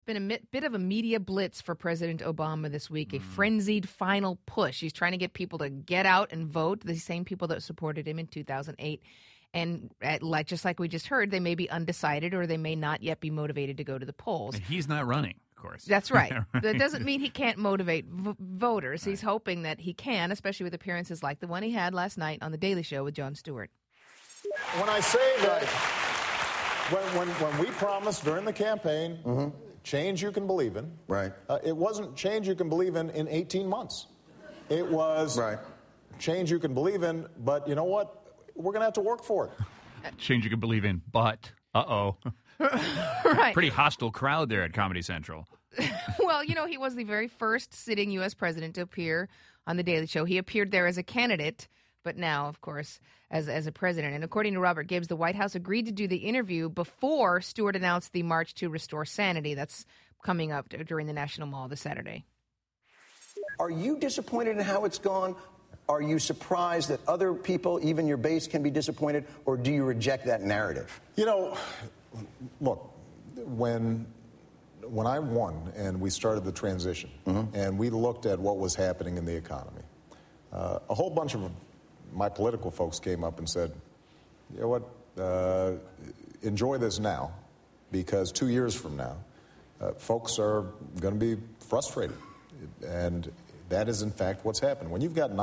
Been a bit of a media blitz for President Obama this week, a frenzied final push. He's trying to get people to get out and vote, the same people that supported him in 2008. And just like we just heard, they may be undecided or they may not yet be motivated to go to the polls. And he's not running, of course. That's right. That doesn't mean he can't motivate voters. Right. He's hoping that he can, especially with appearances like the one he had last night on The Daily Show with Jon Stewart. When I say that, when we promised during the campaign, change you can believe in, right? It wasn't change you can believe in 18 months. It was change you can believe in, but you know what? We're going to have to work for it. Change you can believe in, but Right. Pretty hostile crowd there at Comedy Central. Well, he was the very first sitting U.S. president to appear on The Daily Show. He appeared there as a candidate, but now, of course, as a president. And according to Robert Gibbs, the White House agreed to do the interview before Stewart announced the March to Restore Sanity. That's coming up during the National Mall this Saturday. Are you disappointed in how it's gone? Are you surprised that other people, even your base, can be disappointed? Or do you reject that narrative? Look, when I won and we started the transition and we looked at what was happening in the economy, a whole bunch of my political folks came up and said, you know what, enjoy this now, because 2 years from now, folks are going to be frustrated. And that is, in fact, what's happened. When you've got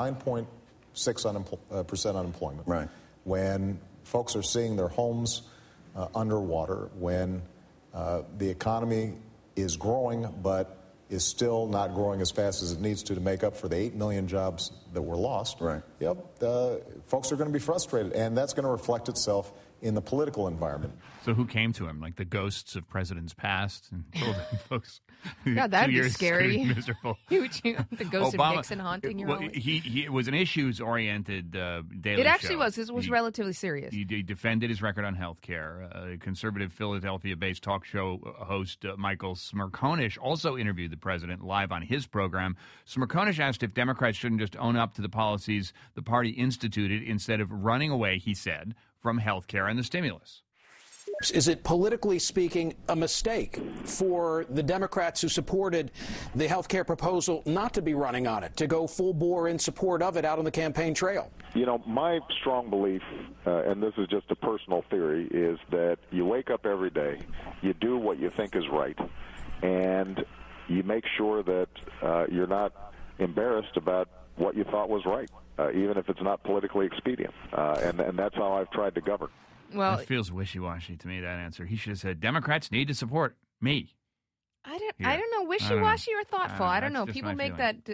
9.6% unemployment, right, when folks are seeing their homes underwater, when the economy is growing but is still not growing as fast as it needs to make up for the 8 million jobs that were lost, right, folks are going to be frustrated, and that's going to reflect itself in the political environment. So who came to him? Like the ghosts of presidents past and told him, folks, God, that'd be scary. Miserable. The ghost Obama, of Nixon haunting your home. It was an issues-oriented Daily Show. It actually was. It was relatively serious. He defended his record on health care. Conservative Philadelphia-based talk show host Michael Smerconish also interviewed the president live on his program. Smerconish asked if Democrats shouldn't just own up to the policies the party instituted instead of running away, he said, from health care and the stimulus. Is it, politically speaking, a mistake for the Democrats who supported the health care proposal not to be running on it, to go full bore in support of it out on the campaign trail? My strong belief, and this is just a personal theory, is that you wake up every day, you do what you think is right, and you make sure that you're not embarrassed about what you thought was right, even if it's not politically expedient. And that's how I've tried to govern. Well, it feels wishy-washy to me, that answer. He should have said, Democrats need to support me. I don't know, wishy-washy or thoughtful. I don't know. People get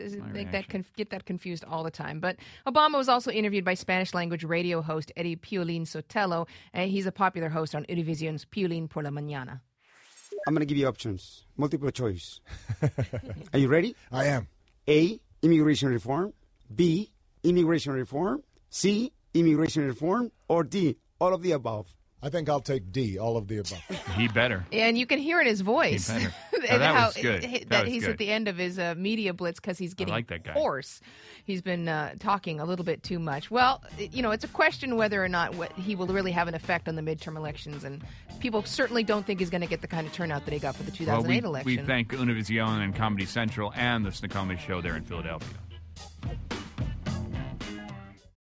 that confused all the time. But Obama was also interviewed by Spanish-language radio host Eddie Piolín Sotelo. He's a popular host on Univision's Piolín por la Mañana. I'm going to give you options. Multiple choice. Are you ready? I am. A, immigration reform. B, immigration reform. C, immigration reform. Or D, all of the above. I think I'll take D, all of the above. He better. And you can hear in his voice that was good. that he's at the end of his media blitz because he's getting hoarse. He's been talking a little bit too much. Well, it's a question whether or not he will really have an effect on the midterm elections. And people certainly don't think he's going to get the kind of turnout that he got for the 2008 election. We thank Univision and Comedy Central and the Snokomis Show there in Philadelphia.